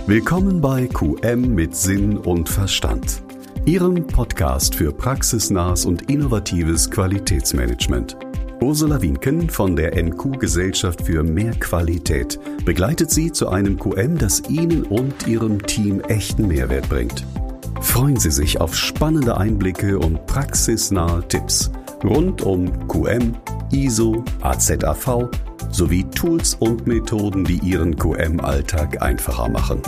Willkommen bei QM mit Sinn und Verstand, Ihrem Podcast für praxisnahes und innovatives Qualitätsmanagement. Ursula Wienken von der NQ-Gesellschaft für mehr Qualität begleitet Sie zu einem QM, das Ihnen und Ihrem Team echten Mehrwert bringt. Freuen Sie sich auf spannende Einblicke und praxisnahe Tipps rund um QM, ISO, AZAV sowie Tools und Methoden, die Ihren QM-Alltag einfacher machen.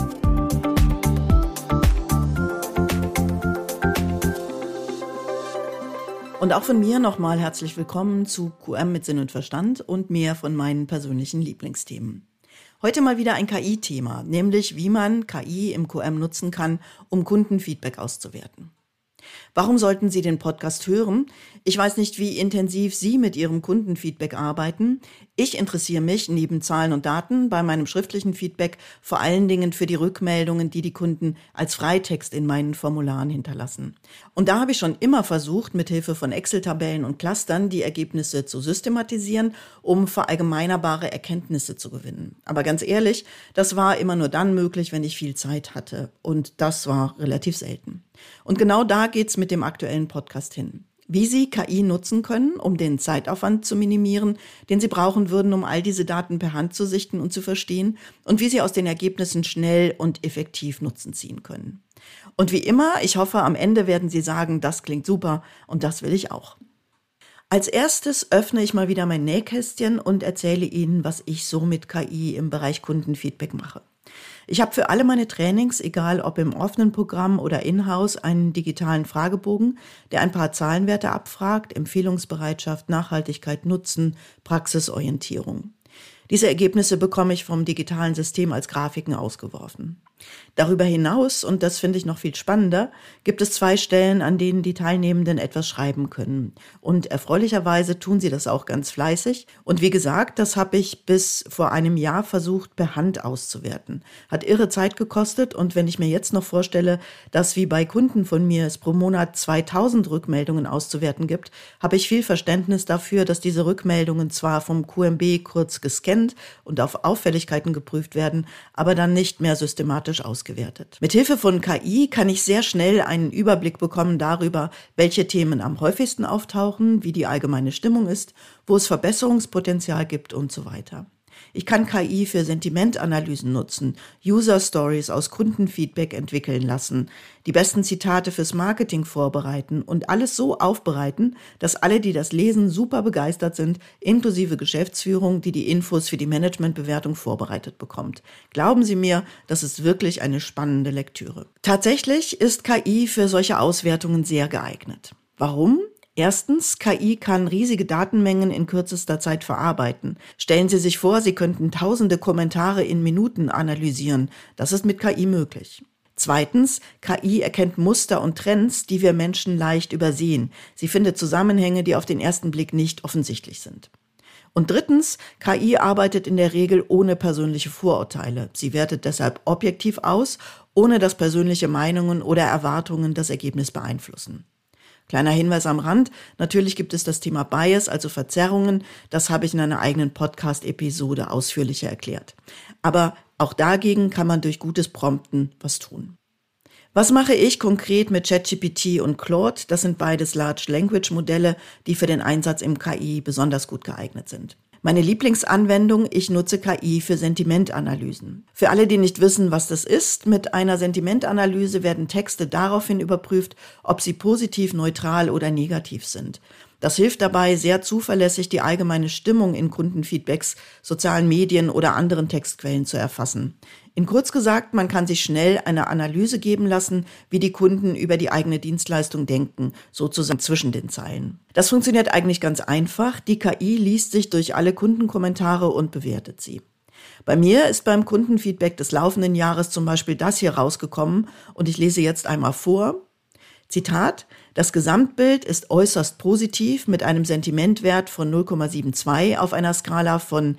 Und auch von mir nochmal herzlich willkommen zu QM mit Sinn und Verstand und mehr von meinen persönlichen Lieblingsthemen. Heute mal wieder ein KI-Thema, nämlich wie man KI im QM nutzen kann, um Kundenfeedback auszuwerten. Warum sollten Sie den Podcast hören? Ich weiß nicht, wie intensiv Sie mit Ihrem Kundenfeedback arbeiten. Ich interessiere mich neben Zahlen und Daten bei meinem schriftlichen Feedback vor allen Dingen für die Rückmeldungen, die die Kunden als Freitext in meinen Formularen hinterlassen. Und da habe ich schon immer versucht, mithilfe von Excel-Tabellen und Clustern die Ergebnisse zu systematisieren, um verallgemeinerbare Erkenntnisse zu gewinnen. Aber ganz ehrlich, das war immer nur dann möglich, wenn ich viel Zeit hatte. Und das war relativ selten. Und genau da geht's mit dem aktuellen Podcast hin. Wie Sie KI nutzen können, um den Zeitaufwand zu minimieren, den Sie brauchen würden, um all diese Daten per Hand zu sichten und zu verstehen, und wie Sie aus den Ergebnissen schnell und effektiv Nutzen ziehen können. Und wie immer, ich hoffe, am Ende werden Sie sagen, das klingt super und das will ich auch. Als erstes öffne ich mal wieder mein Nähkästchen und erzähle Ihnen, was ich so mit KI im Bereich Kundenfeedback mache. Ich habe für alle meine Trainings, egal ob im offenen Programm oder in-house, einen digitalen Fragebogen, der ein paar Zahlenwerte abfragt: Empfehlungsbereitschaft, Nachhaltigkeit, Nutzen, Praxisorientierung. Diese Ergebnisse bekomme ich vom digitalen System als Grafiken ausgeworfen. Darüber hinaus, und das finde ich noch viel spannender, gibt es 2 Stellen, an denen die Teilnehmenden etwas schreiben können. Und erfreulicherweise tun sie das auch ganz fleißig. Und wie gesagt, das habe ich bis vor einem Jahr versucht, per Hand auszuwerten. Hat irre Zeit gekostet, und wenn ich mir jetzt noch vorstelle, dass wie bei Kunden von mir es pro Monat 2000 Rückmeldungen auszuwerten gibt, habe ich viel Verständnis dafür, dass diese Rückmeldungen zwar vom QMB kurz gescannt und auf Auffälligkeiten geprüft werden, aber dann nicht mehr systematisch ausgewertet. Mithilfe von KI kann ich sehr schnell einen Überblick bekommen darüber, welche Themen am häufigsten auftauchen, wie die allgemeine Stimmung ist, wo es Verbesserungspotenzial gibt und so weiter. Ich kann KI für Sentimentanalysen nutzen, User Stories aus Kundenfeedback entwickeln lassen, die besten Zitate fürs Marketing vorbereiten und alles so aufbereiten, dass alle, die das lesen, super begeistert sind, inklusive Geschäftsführung, die die Infos für die Managementbewertung vorbereitet bekommt. Glauben Sie mir, das ist wirklich eine spannende Lektüre. Tatsächlich ist KI für solche Auswertungen sehr geeignet. Warum? Erstens, KI kann riesige Datenmengen in kürzester Zeit verarbeiten. Stellen Sie sich vor, Sie könnten tausende Kommentare in Minuten analysieren. Das ist mit KI möglich. Zweitens, KI erkennt Muster und Trends, die wir Menschen leicht übersehen. Sie findet Zusammenhänge, die auf den ersten Blick nicht offensichtlich sind. Und drittens, KI arbeitet in der Regel ohne persönliche Vorurteile. Sie wertet deshalb objektiv aus, ohne dass persönliche Meinungen oder Erwartungen das Ergebnis beeinflussen. Kleiner Hinweis am Rand, natürlich gibt es das Thema Bias, also Verzerrungen, das habe ich in einer eigenen Podcast-Episode ausführlicher erklärt. Aber auch dagegen kann man durch gutes Prompten was tun. Was mache ich konkret mit ChatGPT und Claude? Das sind beides Large Language Modelle, die für den Einsatz im KI besonders gut geeignet sind. Meine Lieblingsanwendung: ich nutze KI für Sentimentanalysen. Für alle, die nicht wissen, was das ist: mit einer Sentimentanalyse werden Texte daraufhin überprüft, ob sie positiv, neutral oder negativ sind. Das hilft dabei, sehr zuverlässig die allgemeine Stimmung in Kundenfeedbacks, sozialen Medien oder anderen Textquellen zu erfassen. In kurz gesagt, man kann sich schnell eine Analyse geben lassen, wie die Kunden über die eigene Dienstleistung denken, sozusagen zwischen den Zeilen. Das funktioniert eigentlich ganz einfach. Die KI liest sich durch alle Kundenkommentare und bewertet sie. Bei mir ist beim Kundenfeedback des laufenden Jahres zum Beispiel das hier rausgekommen, und ich lese jetzt einmal vor. Zitat: Das Gesamtbild ist äußerst positiv mit einem Sentimentwert von 0,72 auf einer Skala von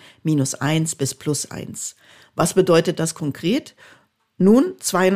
-1 bis +1. Was bedeutet das konkret? Nun,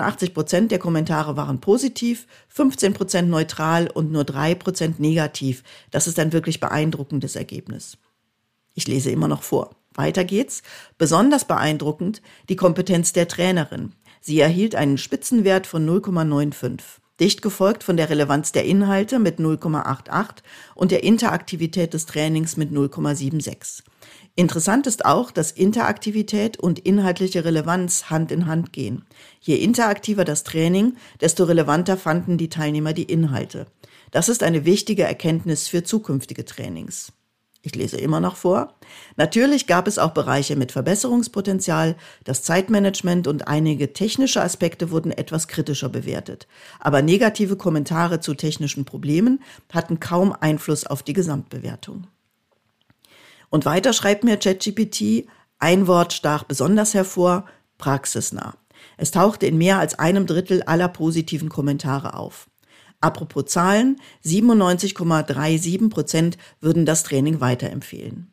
82% der Kommentare waren positiv, 15% neutral und nur 3% negativ. Das ist ein wirklich beeindruckendes Ergebnis. Ich lese immer noch vor. Weiter geht's. Besonders beeindruckend die Kompetenz der Trainerin. Sie erhielt einen Spitzenwert von 0,95, dicht gefolgt von der Relevanz der Inhalte mit 0,88 und der Interaktivität des Trainings mit 0,76. Interessant ist auch, dass Interaktivität und inhaltliche Relevanz Hand in Hand gehen. Je interaktiver das Training, desto relevanter fanden die Teilnehmer die Inhalte. Das ist eine wichtige Erkenntnis für zukünftige Trainings. Ich lese immer noch vor. Natürlich gab es auch Bereiche mit Verbesserungspotenzial. Das Zeitmanagement und einige technische Aspekte wurden etwas kritischer bewertet. Aber negative Kommentare zu technischen Problemen hatten kaum Einfluss auf die Gesamtbewertung. Und weiter schreibt mir ChatGPT, ein Wort stach besonders hervor, praxisnah. Es tauchte in mehr als 1/3 aller positiven Kommentare auf. Apropos Zahlen, 97,37% würden das Training weiterempfehlen.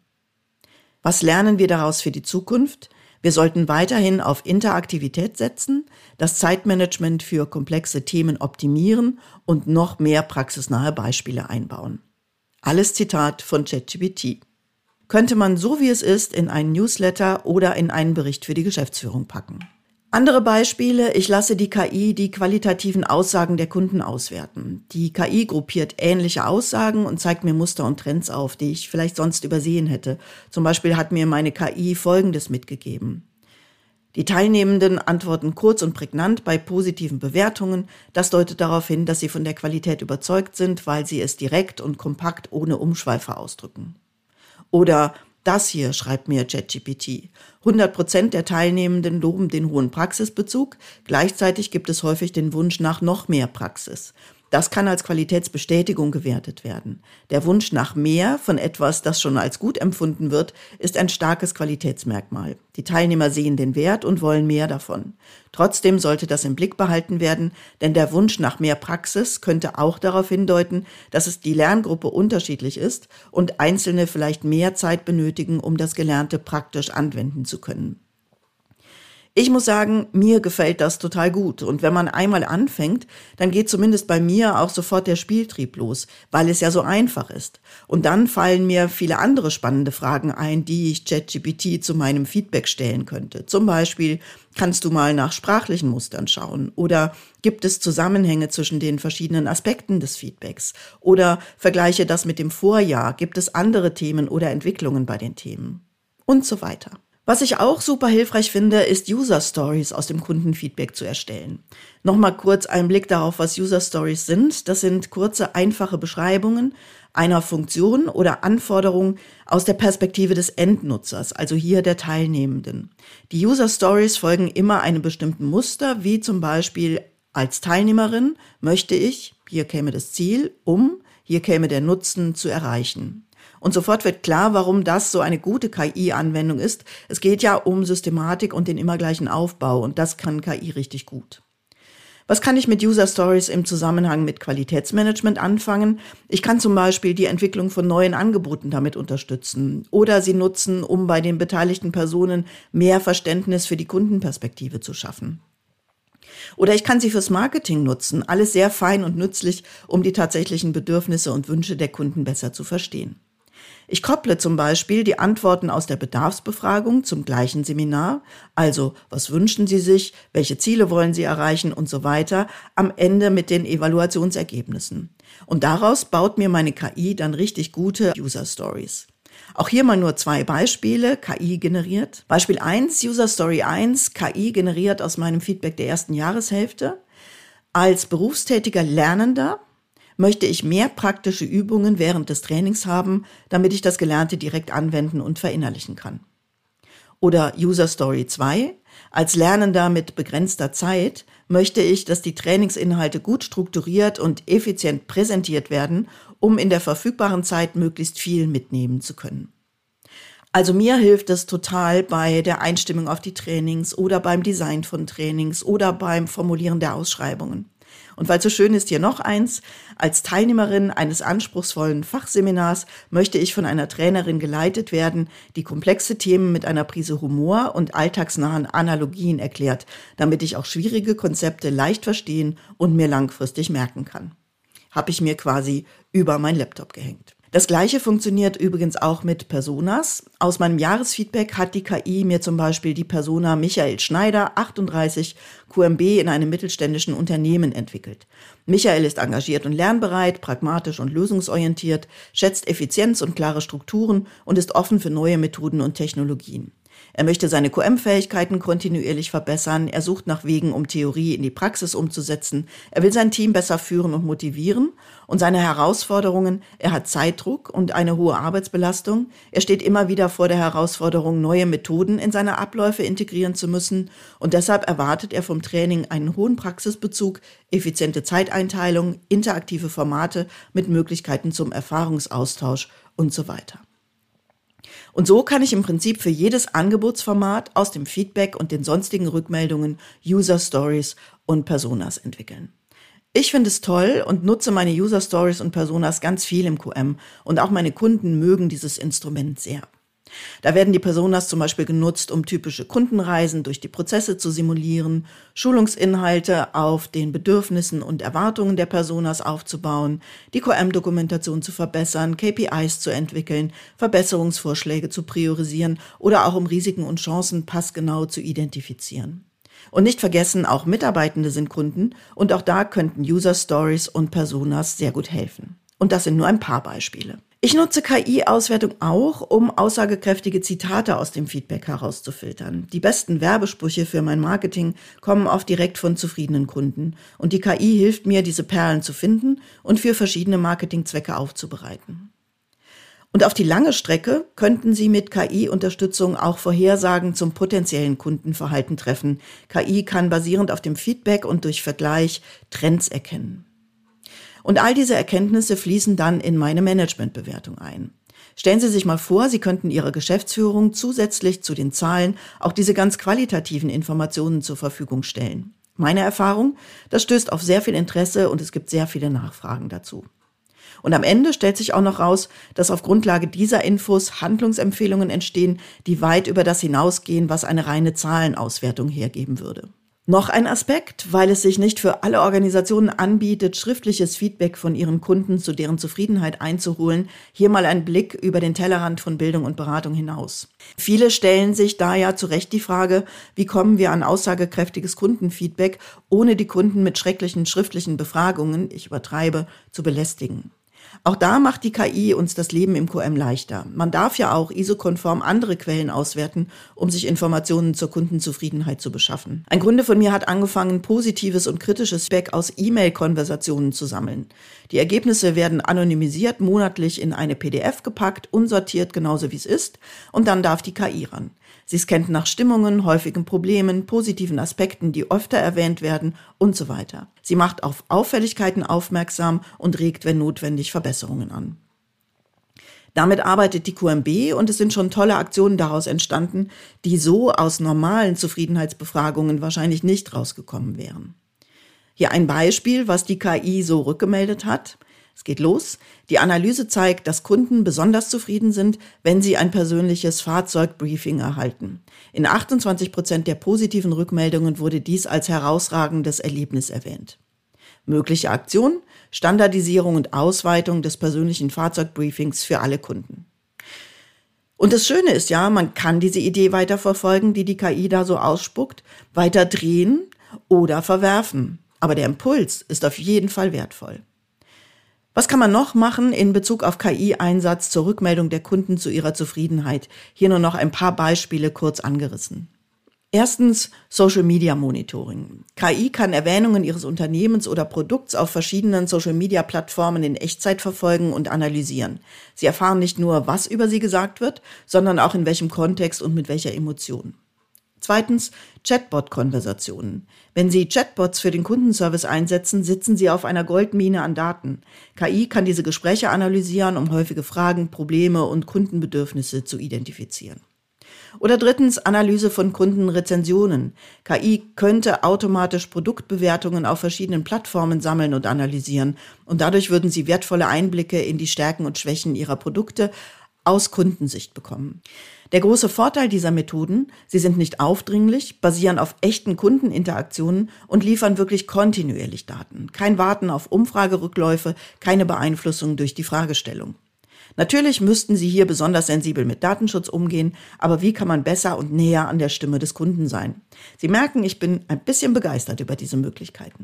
Was lernen wir daraus für die Zukunft? Wir sollten weiterhin auf Interaktivität setzen, das Zeitmanagement für komplexe Themen optimieren und noch mehr praxisnahe Beispiele einbauen. Alles Zitat von ChatGPT. Könnte man so wie es ist in einen Newsletter oder in einen Bericht für die Geschäftsführung packen. Andere Beispiele, ich lasse die KI die qualitativen Aussagen der Kunden auswerten. Die KI gruppiert ähnliche Aussagen und zeigt mir Muster und Trends auf, die ich vielleicht sonst übersehen hätte. Zum Beispiel hat mir meine KI Folgendes mitgegeben. Die Teilnehmenden antworten kurz und prägnant bei positiven Bewertungen. Das deutet darauf hin, dass sie von der Qualität überzeugt sind, weil sie es direkt und kompakt ohne Umschweife ausdrücken. Oder das hier, schreibt mir ChatGPT. 100% der Teilnehmenden loben den hohen Praxisbezug. Gleichzeitig gibt es häufig den Wunsch nach noch mehr Praxis. Das kann als Qualitätsbestätigung gewertet werden. Der Wunsch nach mehr von etwas, das schon als gut empfunden wird, ist ein starkes Qualitätsmerkmal. Die Teilnehmer sehen den Wert und wollen mehr davon. Trotzdem sollte das im Blick behalten werden, denn der Wunsch nach mehr Praxis könnte auch darauf hindeuten, dass es die Lerngruppe unterschiedlich ist und Einzelne vielleicht mehr Zeit benötigen, um das Gelernte praktisch anwenden zu können. Ich muss sagen, mir gefällt das total gut. Und wenn man einmal anfängt, dann geht zumindest bei mir auch sofort der Spieltrieb los, weil es ja so einfach ist. Und dann fallen mir viele andere spannende Fragen ein, die ich ChatGPT zu meinem Feedback stellen könnte. Zum Beispiel, kannst du mal nach sprachlichen Mustern schauen? Oder gibt es Zusammenhänge zwischen den verschiedenen Aspekten des Feedbacks? Oder vergleiche das mit dem Vorjahr. Gibt es andere Themen oder Entwicklungen bei den Themen? Und so weiter. Was ich auch super hilfreich finde, ist User Stories aus dem Kundenfeedback zu erstellen. Nochmal kurz ein Blick darauf, was User Stories sind. Das sind kurze, einfache Beschreibungen einer Funktion oder Anforderung aus der Perspektive des Endnutzers, also hier der Teilnehmenden. Die User Stories folgen immer einem bestimmten Muster, wie zum Beispiel als Teilnehmerin möchte ich, hier käme das Ziel, hier käme der Nutzen zu erreichen. Und sofort wird klar, warum das so eine gute KI-Anwendung ist. Es geht ja um Systematik und den immer gleichen Aufbau und das kann KI richtig gut. Was kann ich mit User Stories im Zusammenhang mit Qualitätsmanagement anfangen? Ich kann zum Beispiel die Entwicklung von neuen Angeboten damit unterstützen oder sie nutzen, um bei den beteiligten Personen mehr Verständnis für die Kundenperspektive zu schaffen. Oder ich kann sie fürs Marketing nutzen, alles sehr fein und nützlich, um die tatsächlichen Bedürfnisse und Wünsche der Kunden besser zu verstehen. Ich kopple zum Beispiel die Antworten aus der Bedarfsbefragung zum gleichen Seminar, also was wünschen Sie sich, welche Ziele wollen Sie erreichen und so weiter, am Ende mit den Evaluationsergebnissen. Und daraus baut mir meine KI dann richtig gute User Stories. Auch hier mal nur 2 Beispiele, KI generiert. Beispiel 1, User Story 1, KI generiert aus meinem Feedback der ersten Jahreshälfte. Als berufstätiger Lernender möchte ich mehr praktische Übungen während des Trainings haben, damit ich das Gelernte direkt anwenden und verinnerlichen kann. Oder User Story 2, als Lernender mit begrenzter Zeit möchte ich, dass die Trainingsinhalte gut strukturiert und effizient präsentiert werden, um in der verfügbaren Zeit möglichst viel mitnehmen zu können. Also mir hilft es total bei der Einstimmung auf die Trainings oder beim Design von Trainings oder beim Formulieren der Ausschreibungen. Und weil es so schön ist, hier noch eins. Als Teilnehmerin eines anspruchsvollen Fachseminars möchte ich von einer Trainerin geleitet werden, die komplexe Themen mit einer Prise Humor und alltagsnahen Analogien erklärt, damit ich auch schwierige Konzepte leicht verstehen und mir langfristig merken kann. Habe ich mir quasi über meinen Laptop gehängt. Das Gleiche funktioniert übrigens auch mit Personas. Aus meinem Jahresfeedback hat die KI mir zum Beispiel die Persona Michael Schneider, 38, QMB in einem mittelständischen Unternehmen entwickelt. Michael ist engagiert und lernbereit, pragmatisch und lösungsorientiert, schätzt Effizienz und klare Strukturen und ist offen für neue Methoden und Technologien. Er möchte seine QM-Fähigkeiten kontinuierlich verbessern. Er sucht nach Wegen, um Theorie in die Praxis umzusetzen. Er will sein Team besser führen und motivieren. Und seine Herausforderungen: Er hat Zeitdruck und eine hohe Arbeitsbelastung. Er steht immer wieder vor der Herausforderung, neue Methoden in seine Abläufe integrieren zu müssen. Und deshalb erwartet er vom Training einen hohen Praxisbezug, effiziente Zeiteinteilung, interaktive Formate mit Möglichkeiten zum Erfahrungsaustausch und so weiter. Und so kann ich im Prinzip für jedes Angebotsformat aus dem Feedback und den sonstigen Rückmeldungen User Stories und Personas entwickeln. Ich finde es toll und nutze meine User Stories und Personas ganz viel im QM und auch meine Kunden mögen dieses Instrument sehr. Da werden die Personas zum Beispiel genutzt, um typische Kundenreisen durch die Prozesse zu simulieren, Schulungsinhalte auf den Bedürfnissen und Erwartungen der Personas aufzubauen, die QM-Dokumentation zu verbessern, KPIs zu entwickeln, Verbesserungsvorschläge zu priorisieren oder auch um Risiken und Chancen passgenau zu identifizieren. Und nicht vergessen, auch Mitarbeitende sind Kunden und auch da könnten User Stories und Personas sehr gut helfen. Und das sind nur ein paar Beispiele. Ich nutze KI-Auswertung auch, um aussagekräftige Zitate aus dem Feedback herauszufiltern. Die besten Werbesprüche für mein Marketing kommen oft direkt von zufriedenen Kunden. Und die KI hilft mir, diese Perlen zu finden und für verschiedene Marketingzwecke aufzubereiten. Und auf die lange Strecke könnten Sie mit KI-Unterstützung auch Vorhersagen zum potenziellen Kundenverhalten treffen. KI kann basierend auf dem Feedback und durch Vergleich Trends erkennen. Und all diese Erkenntnisse fließen dann in meine Managementbewertung ein. Stellen Sie sich mal vor, Sie könnten Ihrer Geschäftsführung zusätzlich zu den Zahlen auch diese ganz qualitativen Informationen zur Verfügung stellen. Meine Erfahrung: Das stößt auf sehr viel Interesse und es gibt sehr viele Nachfragen dazu. Und am Ende stellt sich auch noch raus, dass auf Grundlage dieser Infos Handlungsempfehlungen entstehen, die weit über das hinausgehen, was eine reine Zahlenauswertung hergeben würde. Noch ein Aspekt: Weil es sich nicht für alle Organisationen anbietet, schriftliches Feedback von ihren Kunden zu deren Zufriedenheit einzuholen, hier mal ein Blick über den Tellerrand von Bildung und Beratung hinaus. Viele stellen sich da ja zu Recht die Frage, wie kommen wir an aussagekräftiges Kundenfeedback, ohne die Kunden mit schrecklichen schriftlichen Befragungen, ich übertreibe, zu belästigen. Auch da macht die KI uns das Leben im QM leichter. Man darf ja auch ISO-konform andere Quellen auswerten, um sich Informationen zur Kundenzufriedenheit zu beschaffen. Ein Kunde von mir hat angefangen, positives und kritisches Feedback aus E-Mail-Konversationen zu sammeln. Die Ergebnisse werden anonymisiert, monatlich in eine PDF gepackt, unsortiert, genauso wie es ist, und dann darf die KI ran. Sie scannt nach Stimmungen, häufigen Problemen, positiven Aspekten, die öfter erwähnt werden und so weiter. Sie macht auf Auffälligkeiten aufmerksam und regt, wenn notwendig, Verbesserungen an. Damit arbeitet die QMB und es sind schon tolle Aktionen daraus entstanden, die so aus normalen Zufriedenheitsbefragungen wahrscheinlich nicht rausgekommen wären. Hier ein Beispiel, was die KI so rückgemeldet hat. Es geht los. Die Analyse zeigt, dass Kunden besonders zufrieden sind, wenn sie ein persönliches Fahrzeugbriefing erhalten. In 28% der positiven Rückmeldungen wurde dies als herausragendes Erlebnis erwähnt. Mögliche Aktion: Standardisierung und Ausweitung des persönlichen Fahrzeugbriefings für alle Kunden. Und das Schöne ist ja, man kann diese Idee weiterverfolgen, die KI da so ausspuckt, weiter drehen oder verwerfen. Aber der Impuls ist auf jeden Fall wertvoll. Was kann man noch machen in Bezug auf KI-Einsatz zur Rückmeldung der Kunden zu ihrer Zufriedenheit? Hier nur noch ein paar Beispiele kurz angerissen. Erstens Social Media Monitoring. KI kann Erwähnungen Ihres Unternehmens oder Produkts auf verschiedenen Social Media Plattformen in Echtzeit verfolgen und analysieren. Sie erfahren nicht nur, was über Sie gesagt wird, sondern auch in welchem Kontext und mit welcher Emotion. Zweitens Chatbot-Konversationen. Wenn Sie Chatbots für den Kundenservice einsetzen, sitzen Sie auf einer Goldmine an Daten. KI kann diese Gespräche analysieren, um häufige Fragen, Probleme und Kundenbedürfnisse zu identifizieren. Oder drittens Analyse von Kundenrezensionen. KI könnte automatisch Produktbewertungen auf verschiedenen Plattformen sammeln und analysieren. Und dadurch würden Sie wertvolle Einblicke in die Stärken und Schwächen Ihrer Produkte aus Kundensicht bekommen. Der große Vorteil dieser Methoden: Sie sind nicht aufdringlich, basieren auf echten Kundeninteraktionen und liefern wirklich kontinuierlich Daten. Kein Warten auf Umfragerückläufe, keine Beeinflussung durch die Fragestellung. Natürlich müssten Sie hier besonders sensibel mit Datenschutz umgehen, aber wie kann man besser und näher an der Stimme des Kunden sein? Sie merken, ich bin ein bisschen begeistert über diese Möglichkeiten.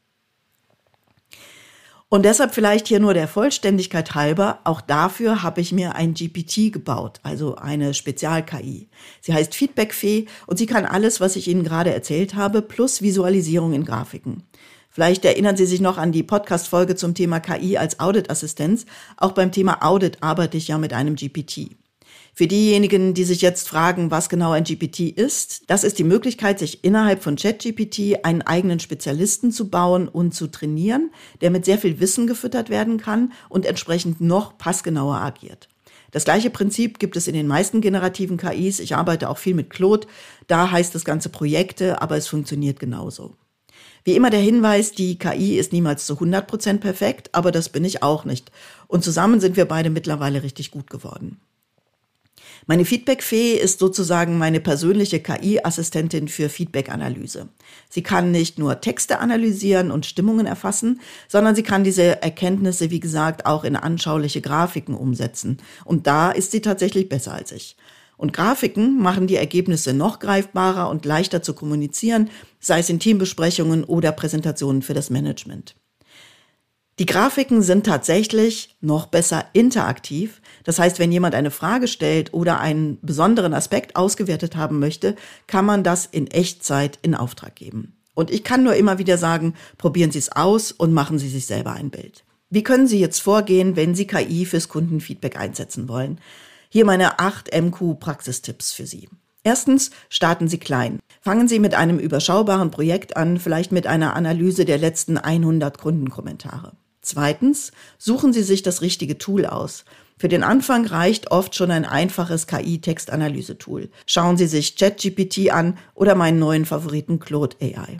Und deshalb vielleicht hier nur der Vollständigkeit halber, auch dafür habe ich mir ein GPT gebaut, also eine Spezial-KI. Sie heißt Feedback-Fee und sie kann alles, was ich Ihnen gerade erzählt habe, plus Visualisierung in Grafiken. Vielleicht erinnern Sie sich noch an die Podcast-Folge zum Thema KI als Audit-Assistenz. Auch beim Thema Audit arbeite ich ja mit einem GPT. Für diejenigen, die sich jetzt fragen, was genau ein GPT ist, das ist die Möglichkeit, sich innerhalb von ChatGPT einen eigenen Spezialisten zu bauen und zu trainieren, der mit sehr viel Wissen gefüttert werden kann und entsprechend noch passgenauer agiert. Das gleiche Prinzip gibt es in den meisten generativen KIs. Ich arbeite auch viel mit Claude. Da heißt das Ganze Projekte, aber es funktioniert genauso. Wie immer der Hinweis, die KI ist niemals zu 100% perfekt, aber das bin ich auch nicht. Und zusammen sind wir beide mittlerweile richtig gut geworden. Meine Feedback-Fee ist sozusagen meine persönliche KI-Assistentin für Feedback-Analyse. Sie kann nicht nur Texte analysieren und Stimmungen erfassen, sondern sie kann diese Erkenntnisse, wie gesagt, auch in anschauliche Grafiken umsetzen. Und da ist sie tatsächlich besser als ich. Und Grafiken machen die Ergebnisse noch greifbarer und leichter zu kommunizieren, sei es in Teambesprechungen oder Präsentationen für das Management. Die Grafiken sind tatsächlich noch besser interaktiv. Das heißt, wenn jemand eine Frage stellt oder einen besonderen Aspekt ausgewertet haben möchte, kann man das in Echtzeit in Auftrag geben. Und ich kann nur immer wieder sagen, probieren Sie es aus und machen Sie sich selber ein Bild. Wie können Sie jetzt vorgehen, wenn Sie KI fürs Kundenfeedback einsetzen wollen? Hier meine 8 MQ-Praxistipps für Sie. Erstens, starten Sie klein. Fangen Sie mit einem überschaubaren Projekt an, vielleicht mit einer Analyse der letzten 100 Kundenkommentare. Zweitens, suchen Sie sich das richtige Tool aus. Für den Anfang reicht oft schon ein einfaches KI-Textanalyse-Tool. Schauen Sie sich ChatGPT an oder meinen neuen Favoriten Claude AI.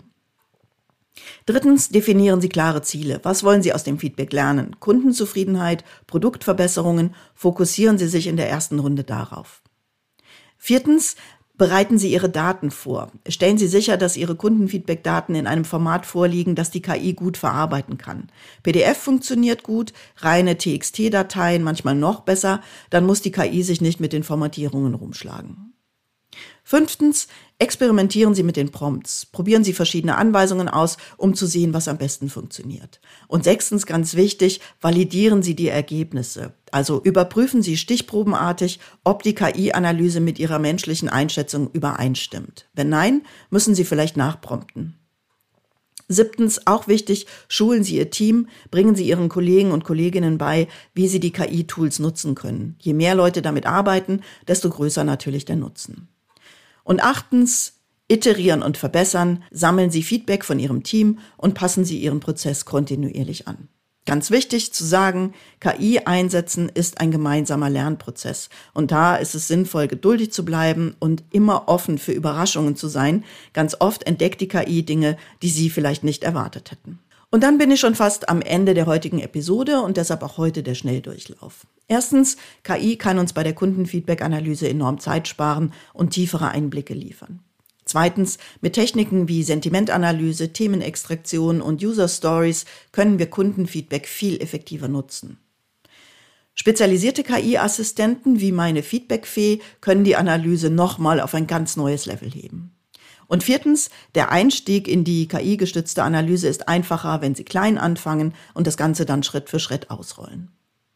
Drittens, definieren Sie klare Ziele. Was wollen Sie aus dem Feedback lernen? Kundenzufriedenheit, Produktverbesserungen, fokussieren Sie sich in der ersten Runde darauf. Viertens, bereiten Sie Ihre Daten vor. Stellen Sie sicher, dass Ihre Kundenfeedback-Daten in einem Format vorliegen, das die KI gut verarbeiten kann. PDF funktioniert gut, reine TXT-Dateien manchmal noch besser, dann muss die KI sich nicht mit den Formatierungen rumschlagen. Fünftens, experimentieren Sie mit den Prompts. Probieren Sie verschiedene Anweisungen aus, um zu sehen, was am besten funktioniert. Und sechstens, ganz wichtig, validieren Sie die Ergebnisse. Also überprüfen Sie stichprobenartig, ob die KI-Analyse mit Ihrer menschlichen Einschätzung übereinstimmt. Wenn nein, müssen Sie vielleicht nachprompten. Siebtens, auch wichtig, schulen Sie Ihr Team, bringen Sie Ihren Kollegen und Kolleginnen bei, wie sie die KI-Tools nutzen können. Je mehr Leute damit arbeiten, desto größer natürlich der Nutzen. Und achtens, iterieren und verbessern, sammeln Sie Feedback von Ihrem Team und passen Sie Ihren Prozess kontinuierlich an. Ganz wichtig zu sagen, KI einsetzen ist ein gemeinsamer Lernprozess. Und da ist es sinnvoll, geduldig zu bleiben und immer offen für Überraschungen zu sein. Ganz oft entdeckt die KI Dinge, die Sie vielleicht nicht erwartet hätten. Und dann bin ich schon fast am Ende der heutigen Episode und deshalb auch heute der Schnelldurchlauf. Erstens, KI kann uns bei der Kundenfeedback-Analyse enorm Zeit sparen und tiefere Einblicke liefern. Zweitens, mit Techniken wie Sentimentanalyse, Themenextraktion und User Stories können wir Kundenfeedback viel effektiver nutzen. Spezialisierte KI-Assistenten wie meine Feedback-Fee können die Analyse nochmal auf ein ganz neues Level heben. Und viertens, der Einstieg in die KI-gestützte Analyse ist einfacher, wenn Sie klein anfangen und das Ganze dann Schritt für Schritt ausrollen.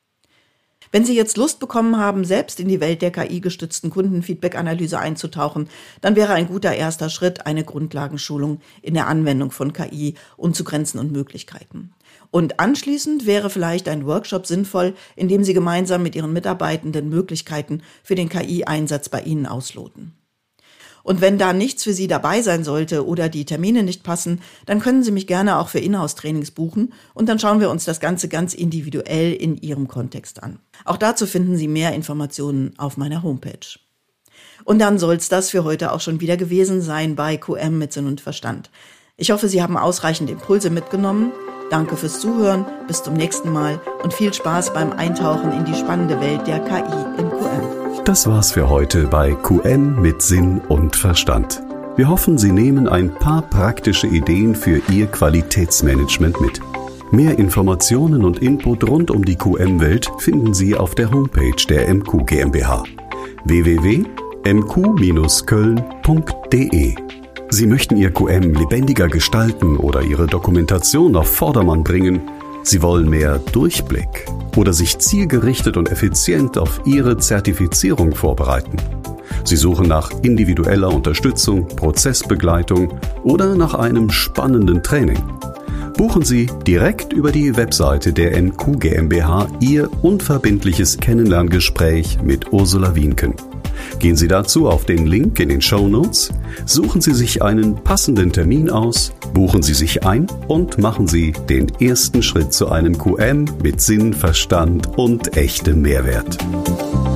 Wenn Sie jetzt Lust bekommen haben, selbst in die Welt der KI-gestützten Kundenfeedback-Analyse einzutauchen, dann wäre ein guter erster Schritt eine Grundlagenschulung in der Anwendung von KI und zu Grenzen und Möglichkeiten. Und anschließend wäre vielleicht ein Workshop sinnvoll, in dem Sie gemeinsam mit Ihren Mitarbeitenden Möglichkeiten für den KI-Einsatz bei Ihnen ausloten. Und wenn da nichts für Sie dabei sein sollte oder die Termine nicht passen, dann können Sie mich gerne auch für Inhouse-Trainings buchen und dann schauen wir uns das Ganze ganz individuell in Ihrem Kontext an. Auch dazu finden Sie mehr Informationen auf meiner Homepage. Und dann soll es das für heute auch schon wieder gewesen sein bei QM mit Sinn und Verstand. Ich hoffe, Sie haben ausreichend Impulse mitgenommen. Danke fürs Zuhören, bis zum nächsten Mal und viel Spaß beim Eintauchen in die spannende Welt der KI in QM. Das war's für heute bei QM mit Sinn und Verstand. Wir hoffen, Sie nehmen ein paar praktische Ideen für Ihr Qualitätsmanagement mit. Mehr Informationen und Input rund um die QM-Welt finden Sie auf der Homepage der MQ GmbH www.mq-köln.de. Sie möchten Ihr QM lebendiger gestalten oder Ihre Dokumentation auf Vordermann bringen? Sie wollen mehr Durchblick oder sich zielgerichtet und effizient auf Ihre Zertifizierung vorbereiten? Sie suchen nach individueller Unterstützung, Prozessbegleitung oder nach einem spannenden Training? Buchen Sie direkt über die Webseite der MQ GmbH Ihr unverbindliches Kennenlerngespräch mit Ursula Wienken. Gehen Sie dazu auf den Link in den Shownotes, suchen Sie sich einen passenden Termin aus, buchen Sie sich ein und machen Sie den ersten Schritt zu einem QM mit Sinn, Verstand und echtem Mehrwert.